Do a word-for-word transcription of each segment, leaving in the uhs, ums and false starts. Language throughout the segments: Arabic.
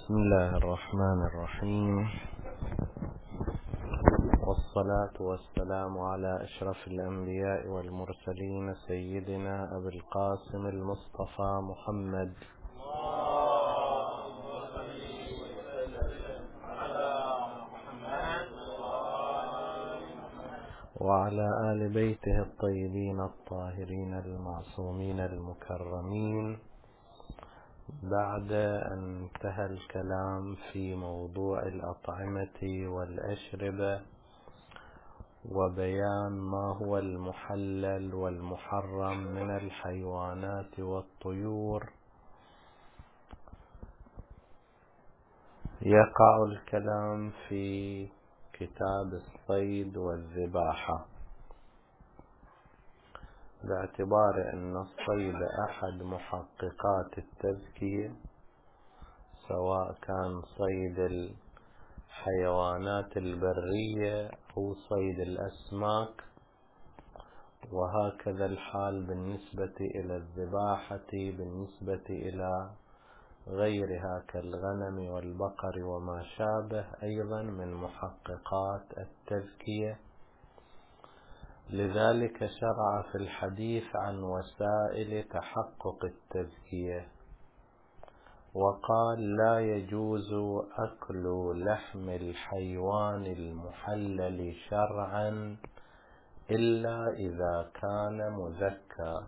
بسم الله الرحمن الرحيم، والصلاة والسلام على أشرف الأنبياء والمرسلين سيدنا أبي القاسم المصطفى محمد وعلى آل بيته الطيبين الطاهرين المعصومين المكرمين. بعد أن انتهى الكلام في موضوع الأطعمة والأشربة وبيان ما هو المحلل والمحرم من الحيوانات والطيور، يقع الكلام في كتاب الصيد والذباحة، باعتبار أن الصيد أحد محققات التزكية، سواء كان صيد الحيوانات البرية أو صيد الأسماك، وهكذا الحال بالنسبة إلى الذباحة بالنسبة إلى غيرها كالغنم والبقر وما شابه، أيضا من محققات التزكية. لذلك شرع في الحديث عن وسائل تحقق التزكية، وقال: لا يجوز أكل لحم الحيوان المحلل شرعا إلا إذا كان مذكى.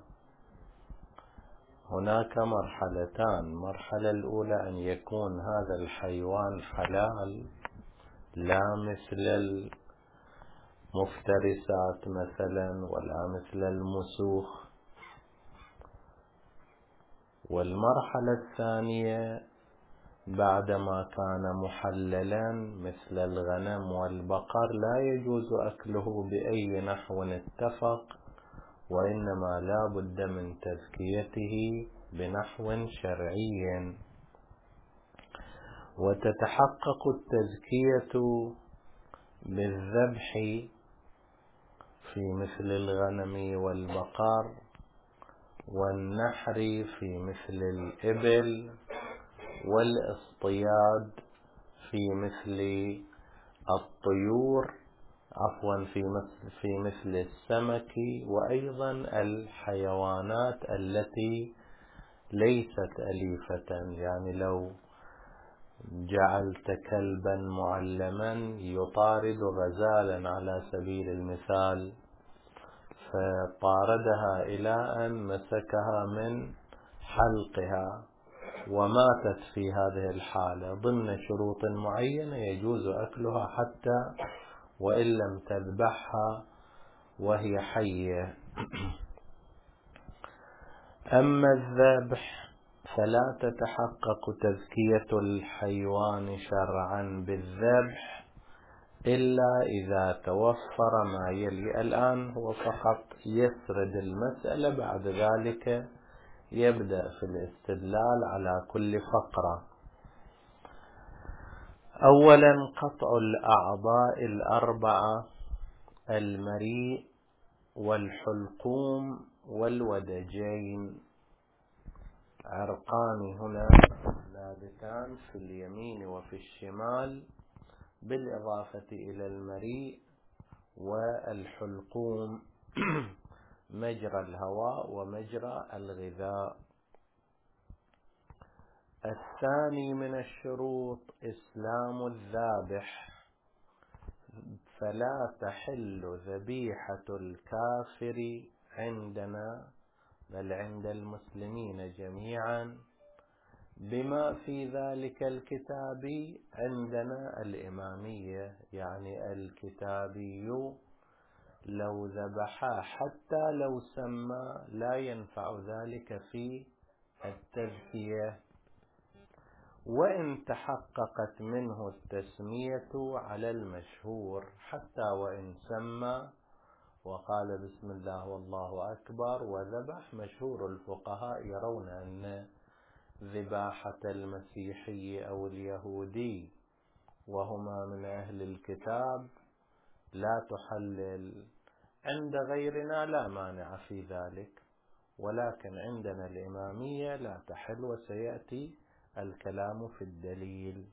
هناك مرحلتان: المرحلة الأولى أن يكون هذا الحيوان حلال، لا مثل المفترسات مثلا ولا مثل المسوخ. والمرحلة الثانية بعدما كان محللا مثل الغنم والبقر لا يجوز أكله بأي نحو اتفق، وإنما لا بد من تزكيته بنحو شرعي. وتتحقق التزكية بالذبح في مثل الغنم والبقر، والنحر في مثل الإبل، والاصطياد في مثل الطيور عفوا في مثل في مثل السمك، وأيضا الحيوانات التي ليست أليفة. يعني لو جعلت كلبا معلما يطارد غزالا على سبيل المثال، فطاردها إلى أن مسكها من حلقها وماتت في هذه الحالة ضمن شروط معينة، يجوز أكلها حتى وإن لم تذبحها وهي حية. أما الذبح فلا تتحقق تزكية الحيوان شرعا بالذبح إلا إذا توفر ما يلي. الآن هو فقط يسرد المسألة، بعد ذلك يبدأ في الاستدلال على كل فقرة. أولا، قطع الأعضاء الأربعة: المريء والحلقوم والودجين، عرقان هنا نابتان في اليمين وفي الشمال، بالإضافة إلى المريء والحلقوم مجرى الهواء ومجرى الغذاء. الثاني من الشروط إسلام الذابح، فلا تحل ذبيحة الكافر عندنا بل عند المسلمين جميعا، بما في ذلك الكتاب عندنا الإمامية. يعني الكتابي لو ذبحا حتى لو سمى لا ينفع ذلك في التزكية، وإن تحققت منه التسمية على المشهور، حتى وإن سمى وقال بسم الله والله أكبر وذبح. مشهور الفقهاء يرون أن ذباحة المسيحي أو اليهودي وهما من أهل الكتاب لا تحلل. عند غيرنا لا مانع في ذلك، ولكن عندنا الإمامية لا تحل، وسيأتي الكلام في الدليل.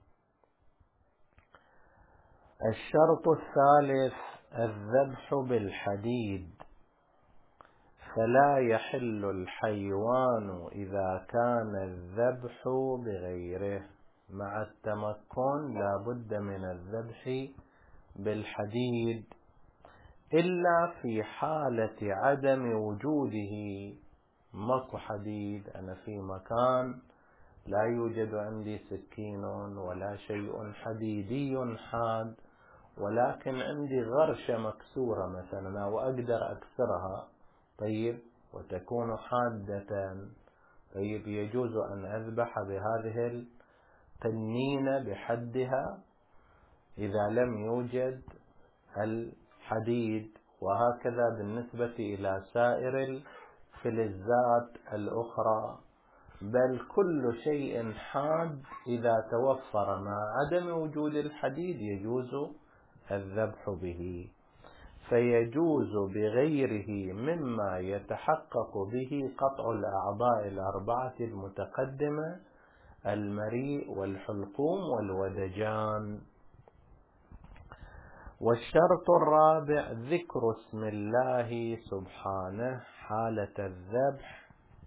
الشرط الثالث الذبح بالحديد، فلا يحل الحيوان إذا كان الذبح بغيره، مع التمكن لا بد من الذبح بالحديد، إلا في حالة عدم وجوده. ماكو حديد، أنا في مكان لا يوجد عندي سكين ولا شيء حديدي حاد، ولكن عندي غرشة مكسورة مثلا وأقدر أكسرها، طيب، وتكون حادة، طيب، يجوز أن أذبح بهذه التنين بحدها إذا لم يوجد الحديد. وهكذا بالنسبة إلى سائر الفلزات الأخرى، بل كل شيء حاد إذا توفر مع عدم وجود الحديد يجوز الذبح به. فيجوز بغيره مما يتحقق به قطع الأعضاء الأربعة المتقدمة: المريء والحلقوم والودجان. والشرط الرابع ذكر اسم الله سبحانه حالة الذبح.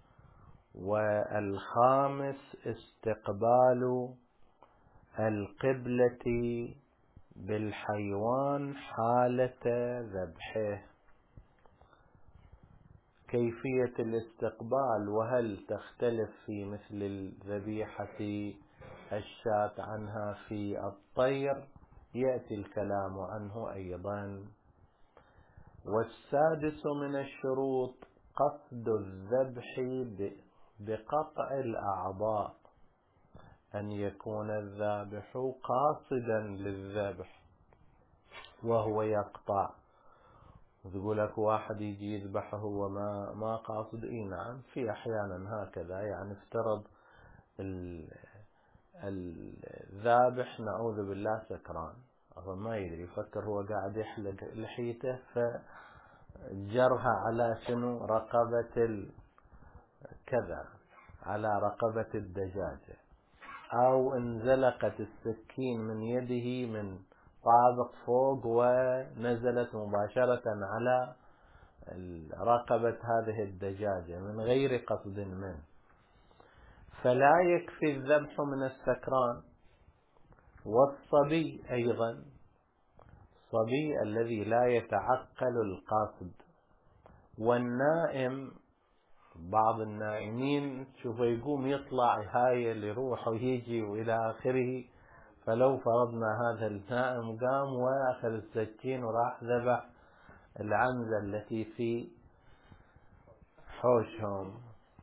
والخامس استقبال القبلة بالحيوان حالة ذبحه. كيفية الاستقبال وهل تختلف في مثل الذبيحة الشاة عنها في الطير، يأتي الكلام عنه أيضا. والسادس من الشروط قصد الذبح بقطع الأعضاء، أن يكون الذابح قاصدا للذبح وهو يقطع. تقول لك واحد يجي يذبح هو ما ما قاصد، اي نعم، في احيانا هكذا، يعني افترض الذابح نعوذ بالله سكران، أو ما يدري، يفكر هو قاعد يحلق لحيته فجرها على شنو، رقبة كذا، على رقبة الدجاجة، أو انزلقت السكين من يده من طابق فوق ونزلت مباشرة على رقبة هذه الدجاجة من غير قصد منه، فلا يكفي الذبح من السكران. والصبي أيضا، الصبي الذي لا يتعقل القصد، والنائم، بعض النائمين شوف يقوم يطلع هاي يروح ويجي وإلى آخره، فلو فرضنا هذا النائم قام وأخذ السكين وراح ذبح العنزة التي في حوشهم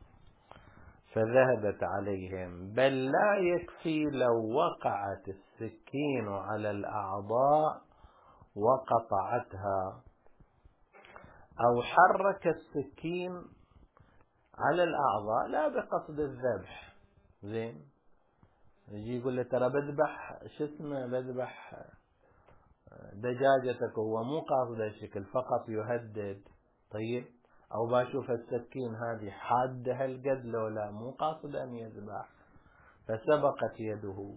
فذهبت عليهم. بل لا يكفي لو وقعت السكين على الأعضاء وقطعتها، أو حرك السكين على الأعضاء لا بقصد الذبح، زين، يجي يقول له ترى بذبح شو اسمه، بذبح دجاجتك، هو مو قاصد الشكل، فقط يهدد، طيب، أو بشوف السكين هذه حادة هالقد لو لا، مو قاصد أن يذبح فسبقت يده.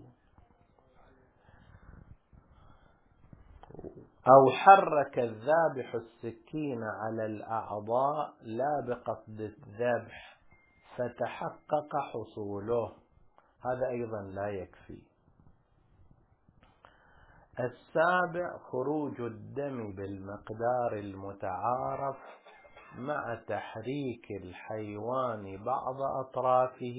أو حرك الذابح السكين على الأعضاء لا بقصد الذبح فتحقق حصوله، هذا أيضا لا يكفي. السابع خروج الدم بالمقدار المتعارف مع تحريك الحيوان بعض أطرافه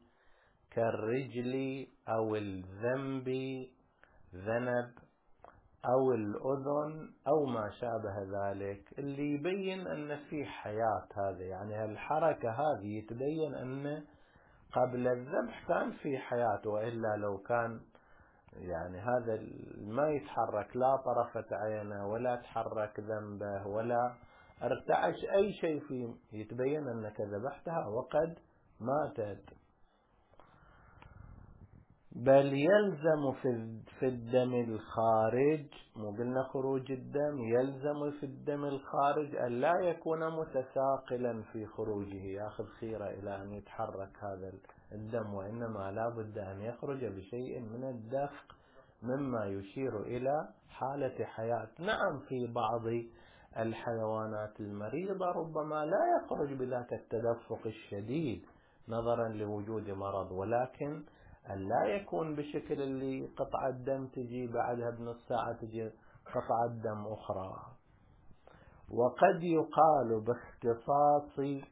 كالرجل أو الذنب ذنب أو الأذن أو ما شابه ذلك، اللي يبين أن في حياة. هذا يعني الحركة هذه يتبين أن قبل الذبح كان في حياة، وإلا لو كان يعني هذا ما يتحرك لا طرفة عينه ولا تحرك ذنبه ولا ارتعش أي شيء فيه، يتبين أنك ذبحتها وقد ماتت. بل يلزم في الدم الخارج، مو قلنا خروج الدم، يلزم في الدم الخارج أن لا يكون متساقلا في خروجه، يأخذ خيرة إلى أن يتحرك هذا الدم، وإنما لا بد أن يخرج بشيء من الدفق مما يشير إلى حالة حياة. نعم في بعض الحيوانات المريضة ربما لا يخرج بذاك التدفق الشديد نظرا لوجود مرض، ولكن أن لا يكون بشكل اللي قطعة دم تجي بعدها بنص ساعة تجي قطعة دم أخرى. وقد يقال باختصاص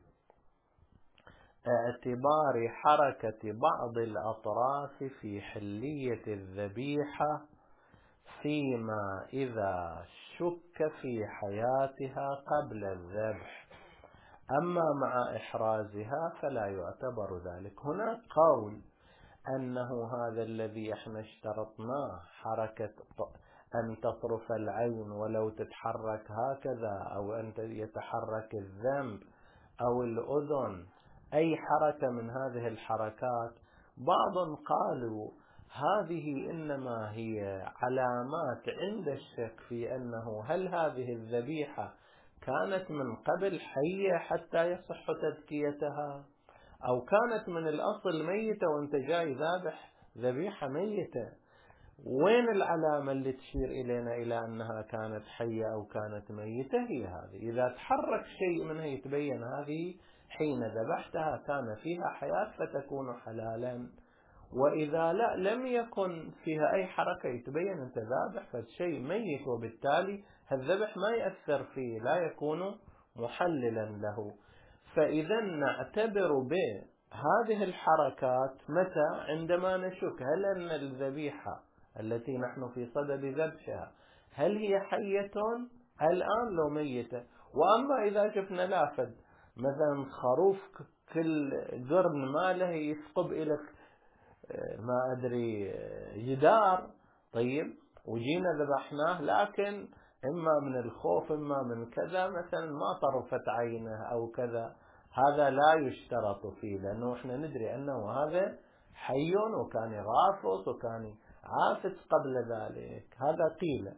اعتبار حركة بعض الأطراف في حلية الذبيحة فيما إذا شك في حياتها قبل الذبح، أما مع إحرازها فلا يعتبر ذلك. هناك قول أنه هذا الذي احنا اشترطناه، حركة أن تصرف العين ولو تتحرك هكذا، أو أن يتحرك الذنب أو الأذن، أي حركة من هذه الحركات، بعض قالوا هذه إنما هي علامات عند الشك في أنه هل هذه الذبيحة كانت من قبل حية حتى يصح تذكيتها، أو كانت من الأصل ميتة وانت جاي ذابح ذبيحة ميتة. وين العلامة اللي تشير إلينا إلى أنها كانت حية أو كانت ميتة؟ هي هذه، إذا تحرك شيء منها يتبين هذه حين ذبحتها كان فيها حياة فتكون حلالا، وإذا لا لم يكن فيها أي حركة يتبين أنت ذابح فشيء ميت، وبالتالي الذبح ما يأثر فيه، لا يكون محللا له. فإذا نعتبر بهذه الحركات متى؟ عندما نشك هل أن الذبيحة التي نحن في صدد ذبحها هل هي حية الآن لو ميتة. وأما إذا شفنا لافد مثلا خروف كل قرن ماله يثقب إلى ما أدري جدار، طيب وجينا ذبحناه، لكن إما من الخوف إما من كذا مثلا ما طرفت عينه أو كذا، هذا لا يشترط فيه، لأنه إحنا ندري أنه هذا حي وكان يرافص وكان عافس قبل ذلك. هذا قيل.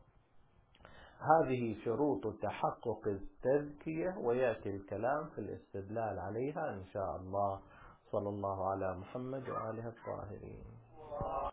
هذه شروط تحقق التذكية، ويأتي الكلام في الاستدلال عليها إن شاء الله. صلى الله على محمد وآله الطاهرين.